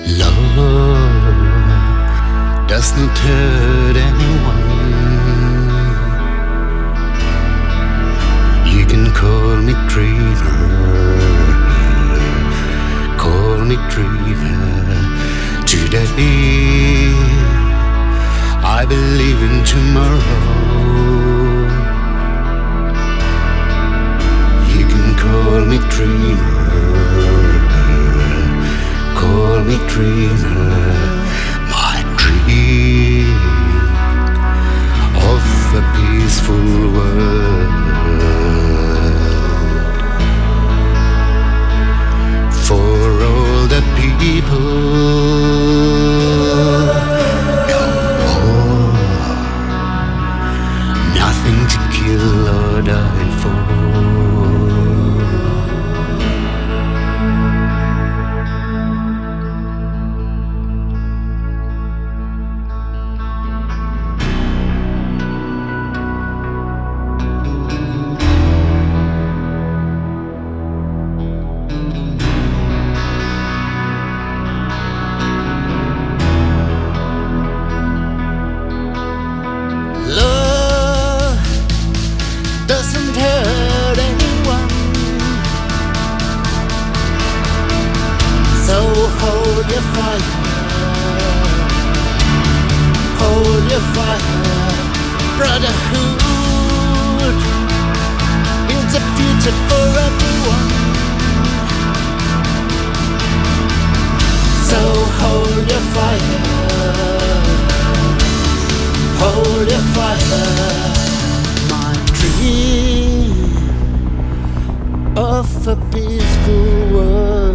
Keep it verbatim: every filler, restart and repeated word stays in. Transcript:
Love does not hurt anyone. You can call me dreamer, call me dreamer. Today I believe in tomorrow. You can call me dreamer, call me dreamer. My dream of a peaceful world for all the people. No war, nothing to kill or die for. Doesn't hurt anyone, so hold your fire, hold your fire. Brotherhood builds a future for everyone, so hold your fire, hold your fire. Dream of a peaceful world.